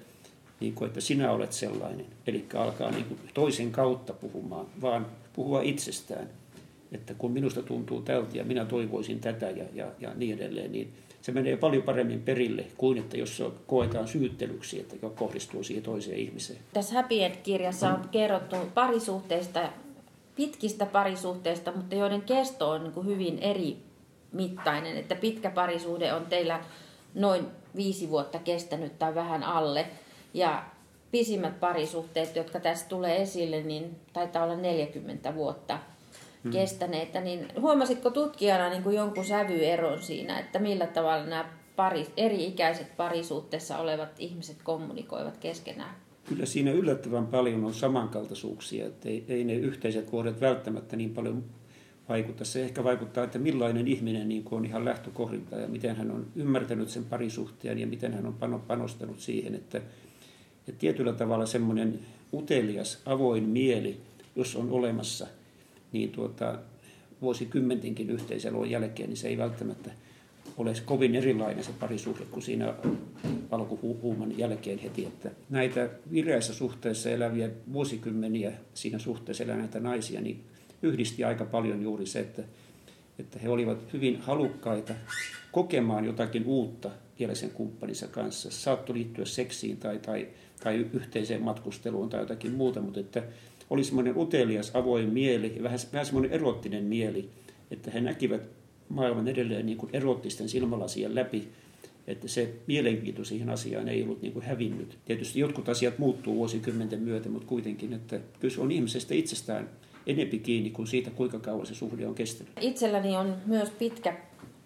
sinä olet sellainen. Eli alkaa niin kuin toisen kautta puhumaan, vaan puhua itsestään. Että kun minusta tuntuu tältä ja minä toivoisin tätä ja niin edelleen, niin se menee paljon paremmin perille kuin että jos koetaan syyttelyksi, että kohdistuu siihen toiseen ihmiseen. Tässä Happy End-kirjassa on kerrottu parisuhteista, pitkistä parisuhteista, mutta joiden kesto on niin kuin hyvin eri mittainen. Että pitkä parisuhde on teillä noin 5 vuotta kestänyt tai vähän alle. Ja pisimmät parisuhteet, jotka tässä tulee esille, niin taitaa olla 40 vuotta kestäneitä. Niin huomasitko tutkijana niin kuin jonkun sävyeron siinä, että millä tavalla nämä eri-ikäiset parisuhteessa olevat ihmiset kommunikoivat keskenään? Kyllä siinä yllättävän paljon on samankaltaisuuksia, että ei ne yhteiset vuodet välttämättä niin paljon vaikuta. Se ehkä vaikuttaa, että millainen ihminen niin on ihan lähtökohdilta ja miten hän on ymmärtänyt sen parisuhteen ja miten hän on panostanut siihen, että tietyllä tavalla semmoinen utelias, avoin mieli, jos on olemassa, niin vuosikymmentenkin yhteiselon jälkeen, niin se ei välttämättä ole kovin erilainen se parisuhde kuin siinä alkuhuuman jälkeen heti. Että näitä vireässä suhteessa eläviä vuosikymmeniä siinä suhteessa eläneitä naisia, niin yhdisti aika paljon juuri se, että he olivat hyvin halukkaita kokemaan jotakin uutta vielä sen kumppaninsa kanssa. Saattoi liittyä seksiin tai yhteiseen matkusteluun tai jotakin muuta, mutta että oli semmoinen utelias, avoin mieli ja vähän semmoinen erottinen mieli, että he näkivät maailman edelleen niin kuin erottisten silmälasien läpi, että se mielenkiinto siihen asiaan ei ollut niin kuin hävinnyt. Tietysti jotkut asiat muuttuu vuosikymmenten myötä, mutta kuitenkin, että kyllä se on ihmisestä itsestään enempi kiinni kuin siitä, kuinka kauan se suhde on kestänyt. Itselläni on myös pitkä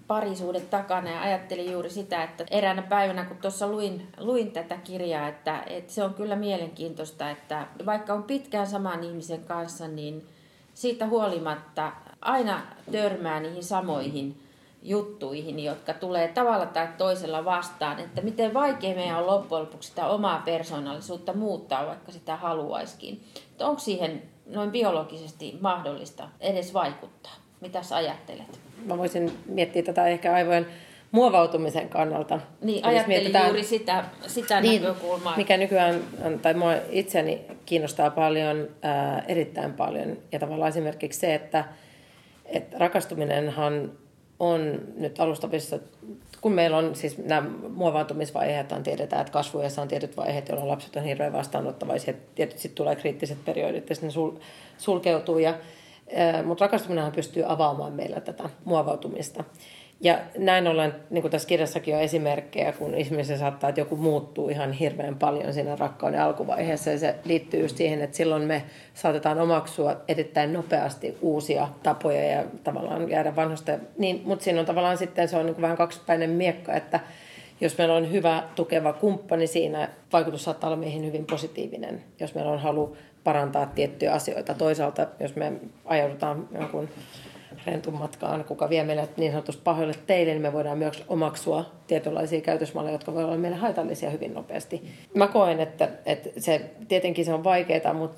parisuuden takana ja ajattelin juuri sitä, että eräänä päivänä, kun tuossa luin tätä kirjaa, että se on kyllä mielenkiintoista, että vaikka on pitkään saman ihmisen kanssa, niin siitä huolimatta aina törmää niihin samoihin juttuihin, jotka tulee tavalla tai toisella vastaan, että miten vaikea meidän on loppujen lopuksi sitä omaa persoonallisuutta muuttaa, vaikka sitä haluaisikin. Onko siihen noin biologisesti mahdollista edes vaikuttaa? Mitäs ajattelet? Mä voisin miettiä tätä ehkä aivojen muovautumisen kannalta. Niin, ajattelin juuri sitä niin, näkökulmaa. Mikä nykyään, tai mua itseäni kiinnostaa paljon, erittäin paljon. Ja tavallaan esimerkiksi se, että rakastuminenhan on nyt alustavissa, kun meillä on siis nämä muovautumisvaiheet, tiedetään, että kasvuajassa on tietyt vaiheet, jolloin lapset on hirveän vastaanottavaisia. Tietysti sitten tulee kriittiset periodit ja sitten ne sulkeutuu. Mutta rakastuminenhan pystyy avaamaan meillä tätä muovautumista. Ja näin ollen, niin kuin tässä kirjassakin on esimerkkejä, kun ihmisen saattaa, että joku muuttuu ihan hirveän paljon siinä rakkauden alkuvaiheessa. Ja se liittyy just siihen, että silloin me saatetaan omaksua erittäin nopeasti uusia tapoja ja tavallaan jäädä vanhasta. Niin, mutta siinä on tavallaan sitten, se on niin kuin vähän kaksipäinen miekka, että jos meillä on hyvä, tukeva kumppani siinä, vaikutus saattaa olla meihin hyvin positiivinen. Jos meillä on halu parantaa tiettyjä asioita. Toisaalta, jos me ajaudutaan jonkun rentun matkaan, kuka vie meille niin sanotusti pahoille teille, niin me voidaan myös omaksua tietynlaisia käytösmalleja, jotka voivat olla meille haitallisia hyvin nopeasti. Mä koen, että tietenkin se on vaikeaa, mutta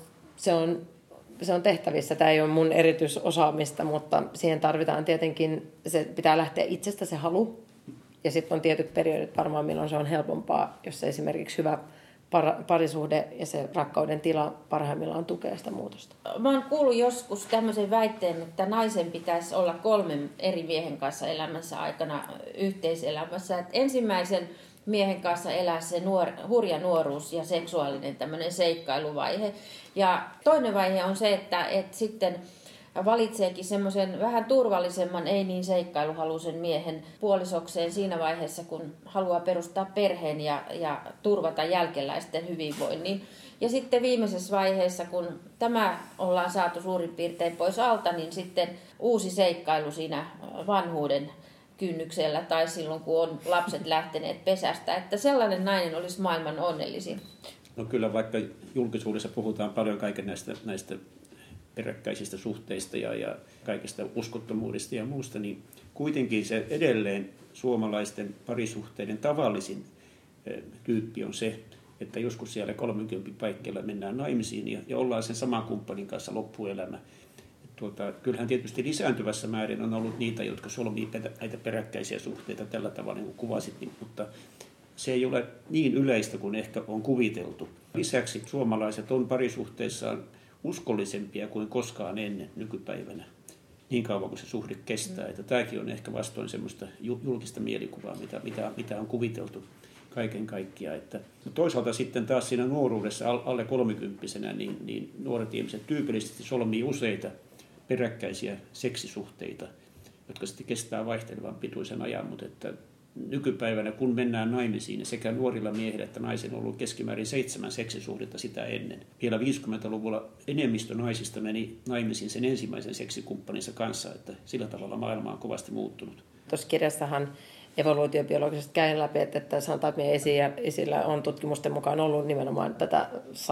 se on tehtävissä. Tämä ei ole mun erityisosaamista, mutta siihen tarvitaan tietenkin, se pitää lähteä itsestä se halu. Ja sitten on tietyt periodit varmaan, milloin se on helpompaa, jos se esimerkiksi hyvä parisuhde ja se rakkauden tila parhaimmillaan tukee sitä muutosta. Mä oon kuullut joskus tämmöisen väitteen, että naisen pitäisi olla 3 eri miehen kanssa elämänsä aikana yhteiselämässä. Että ensimmäisen miehen kanssa elää se hurja nuoruus ja seksuaalinen tämmöinen seikkailuvaihe. Ja toinen vaihe on se, että sitten valitseekin semmoisen vähän turvallisemman, ei niin seikkailuhaluisen miehen puolisokseen siinä vaiheessa, kun haluaa perustaa perheen ja turvata jälkeläisten hyvinvoinnin. Ja sitten viimeisessä vaiheessa, kun tämä ollaan saatu suurin piirtein pois alta, niin sitten uusi seikkailu siinä vanhuuden kynnyksellä tai silloin, kun on lapset lähteneet pesästä. Että sellainen nainen olisi maailman onnellisin. No kyllä, vaikka julkisuudessa puhutaan paljon kaiken näistä peräkkäisistä suhteista ja kaikista uskottomuudesta ja muusta, niin kuitenkin se edelleen suomalaisten parisuhteiden tavallisin tyyppi on se, että joskus siellä 30 paikkeilla mennään naimisiin ja ollaan sen saman kumppanin kanssa loppuelämä. Kyllähän tietysti lisääntyvässä määrin on ollut niitä, jotka solmii näitä peräkkäisiä suhteita tällä tavalla, niin kuin kuvasit, mutta se ei ole niin yleistä kuin ehkä on kuviteltu. Lisäksi suomalaiset on parisuhteissaan uskollisempia kuin koskaan ennen nykypäivänä, niin kauan kuin se suhde kestää. Että tämäkin on ehkä vastoin semmoista julkista mielikuvaa, mitä on kuviteltu kaiken kaikkiaan. Että toisaalta sitten taas siinä nuoruudessa alle 30-vuotiaana niin nuoret ihmiset tyypillisesti solmii useita peräkkäisiä seksisuhteita, jotka sitten kestää vaihtelevan pituisen ajan, mutta että nykypäivänä, kun mennään naimisiin, niin sekä nuorilla miehillä että naisilla on ollut keskimäärin 7 seksisuhdetta sitä ennen. Vielä 50-luvulla enemmistö naisista meni naimisiin sen ensimmäisen seksikumppaninsa kanssa, että sillä tavalla maailma on kovasti muuttunut. Tuossa kirjassahan evoluutiobiologisesti käyn läpi, että sanotaan, että meidän isillä on tutkimusten mukaan ollut nimenomaan tätä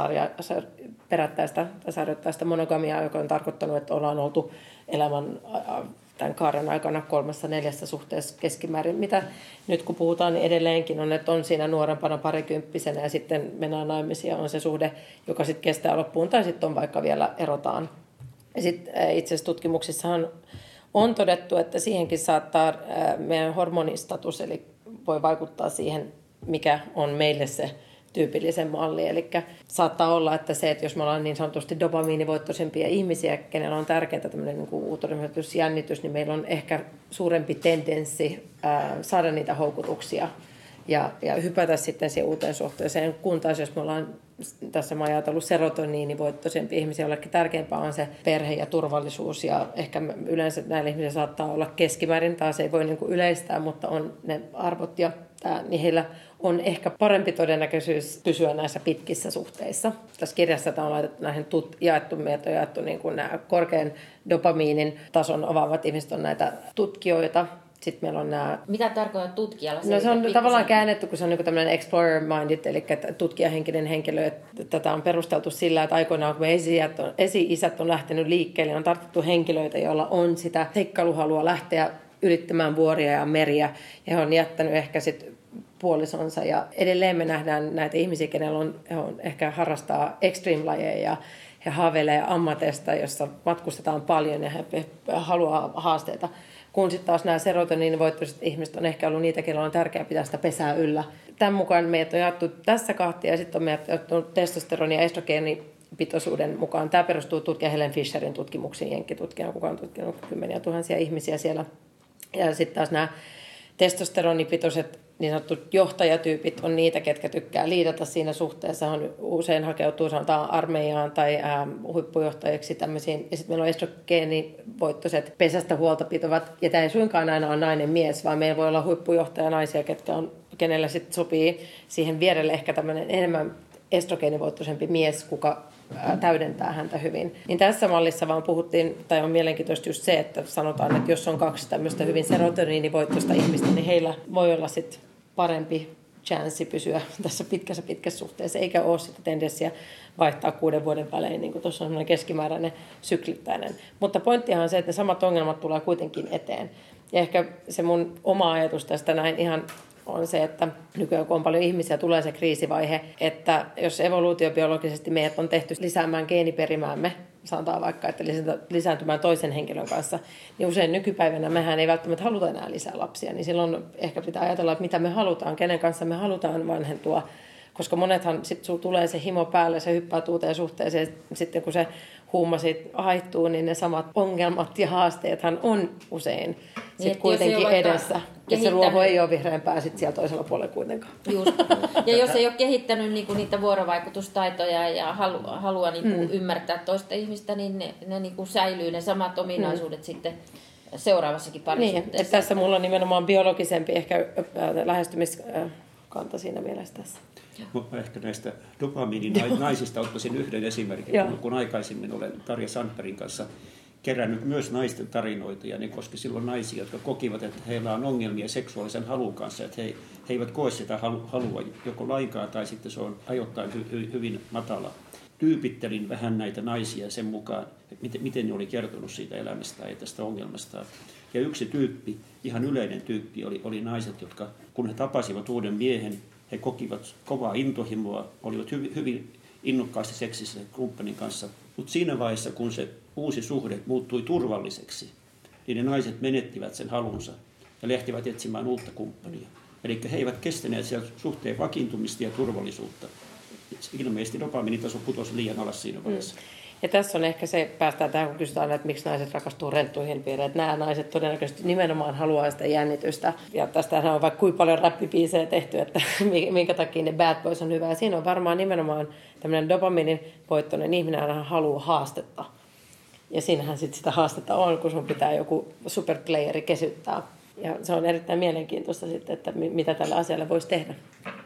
perättäistä tai sarjoittaista monogamiaa, joka on tarkoittanut, että ollaan oltu elämän tämän kaaren aikana 3-4 suhteessa keskimäärin. Mitä nyt kun puhutaan, niin edelleenkin on, että on siinä nuorempana parikymppisenä ja sitten mennään naimisiin ja on se suhde, joka sitten kestää loppuun tai sitten on vaikka vielä erotaan. Ja sitten itse asiassa tutkimuksissahan on todettu, että siihenkin saattaa meidän hormonistatus, eli voi vaikuttaa siihen, mikä on meille se tyypillisen malli. Eli saattaa olla, että se, että jos me ollaan niin sanotusti dopamiinivoittoisempia ihmisiä, kenellä on tärkeää tämmöinen niin uutuudenhyötysjännitys, niin meillä on ehkä suurempi tendenssi saada niitä houkutuksia ja hypätä sitten siihen uuteen suhteeseen, kun taas jos me ollaan tässä mä ajatellut serotoniinivoittoisempia ihmisiä, jollekin tärkeämpää on se perhe ja turvallisuus ja ehkä yleensä näillä ihmisillä saattaa olla keskimäärin, taas ei voi niin kuin yleistää, mutta on ne arvot ja niin heillä on ehkä parempi todennäköisyys pysyä näissä pitkissä suhteissa. Tässä kirjassa tämä on laitettu näihin jaettu niin kuin nämä korkean dopamiinin tason avaavat ihmiset on näitä tutkijoita. Sitten meillä on nämä... Mitä tarkoittaa tutkijalla? No se on tavallaan käännetty, kun se on niin tämmöinen explorer minded, eli tutkijahenkinen henkilö. Että tätä on perusteltu sillä, että aikoinaan kun esi-isät on lähtenyt liikkeelle, on tartuttu henkilöitä, joilla on sitä seikkailuhalua lähteä ylittämään vuoria ja meriä. Ja he on jättänyt ehkä sitten puolisonsa. Ja edelleen me nähdään näitä ihmisiä, kenellä on ehkä harrastaa extreme-lajeja ja haaveilee ammateista, jossa matkustetaan paljon ja he haluaa haasteita. Kun sitten taas nämä serotoniinivoittoiset ihmiset on ehkä ollut niitä, joilla on tärkeää pitää sitä pesää yllä. Tämän mukaan meidät on jaettu tässä kahtia ja sitten on meidät jaettu testosteroni- ja estrogeenipitoisuuden mukaan. Tämä perustuu tutkija Helen Fisherin tutkimuksiin, jenkkitutkijana, kuka on tutkinut kymmeniä tuhansia ihmisiä siellä. Ja sitten taas nämä testosteronipitoiset niin sanotut johtajatyypit on niitä, ketkä tykkää liidata siinä suhteessa. On usein hakeutuu sanotaan armeijaan tai huippujohtajiksi tämmöisiin. Ja sitten meillä on estrogeenivoittoiset pesästä huolta pitävät. Ja tämä ei suinkaan aina ole nainen mies, vaan meillä voi olla huippujohtajanaisia, kenellä sitten sopii siihen vierelle ehkä tämmöinen enemmän estrogeenivoittoisempi mies, kuka täydentää häntä hyvin. Niin tässä mallissa vaan puhuttiin, tai on mielenkiintoista just se, että sanotaan, että jos on 2 tämmöistä hyvin serotoniinivoittoista ihmistä, niin heillä voi olla sitten parempi chanssi pysyä tässä pitkässä suhteessa, eikä ole sitä tendenssiä vaihtaa 6 vuoden välein, niin kuin tuossa on semmoinen keskimääräinen syklittäinen. Mutta pointtihan on se, että ne samat ongelmat tulee kuitenkin eteen. Ja ehkä se mun oma ajatus tästä näin ihan on se, että nykyään kun on paljon ihmisiä, tulee se kriisivaihe, että jos evoluutiobiologisesti meidät on tehty lisäämään geeniperimäämme, sanotaan vaikka, että lisääntymään toisen henkilön kanssa, niin usein nykypäivänä mehän ei välttämättä haluta enää lisää lapsia, niin silloin ehkä pitää ajatella, että mitä me halutaan, kenen kanssa me halutaan vanhentua, koska monethan sitten sulla tulee se himo päälle, se hyppää uuteen suhteeseen, sitten kun se huuma siitä haittuu, niin ne samat ongelmat ja haasteethan on usein sitten kuitenkin edessä. Ja se ruoho ei ole vihreämpää sitten siellä toisella puolella kuitenkaan. Just. Ja jos ei ole kehittänyt niitä vuorovaikutustaitoja ja halua ymmärtää toista ihmistä, niin ne säilyy ne samat ominaisuudet sitten seuraavassakin parisuhteessa. Niin, tässä mulla on nimenomaan biologisempi ehkä lähestymiskanta siinä mielessä tässä. Ehkä näistä dopamiininaisista ottaisin yhden esimerkin, kun aikaisemmin olen Tarja Sandbergin kanssa kerännyt myös naisten tarinoita, ja ne koski silloin naisia, jotka kokivat, että heillä on ongelmia seksuaalisen halun kanssa, että he eivät koe sitä halua joko lainkaan tai sitten se on ajoittain hyvin matala. Tyypittelin vähän näitä naisia sen mukaan, että miten ne oli kertonut siitä elämästä ja tästä ongelmasta. Ja yksi tyyppi, ihan yleinen tyyppi, oli naiset, jotka kun he tapasivat uuden miehen, he kokivat kovaa intohimoa, olivat hyvin innokkaasti seksissä kumppanin kanssa. Mutta siinä vaiheessa, kun se uusi suhde muuttui turvalliseksi, niin ne naiset menettivät sen halunsa ja lähtivät etsimään uutta kumppania. Eli he eivät kestäneet siellä suhteen vakiintumista ja turvallisuutta. Ilmeisesti dopamiinitaso putosi liian alas siinä vaiheessa. Ja tässä on ehkä se, päästään tähän, kun kysytään, että miksi naiset rakastuu renttuihin piiriin. Että nämä naiset todennäköisesti nimenomaan haluaa sitä jännitystä. Ja tästähän on vaikka kuinka paljon räppibiisejä tehty, että minkä takia ne bad boys on hyvä. Ja siinä on varmaan nimenomaan tämmöinen dopaminin voittoinen ihminen aina haluaa haastetta. Ja siinähän sitten sitä haastetta on, kun sun pitää joku superplayeri kesyttää. Ja se on erittäin mielenkiintoista sitten, että mitä tällä asialla voisi tehdä.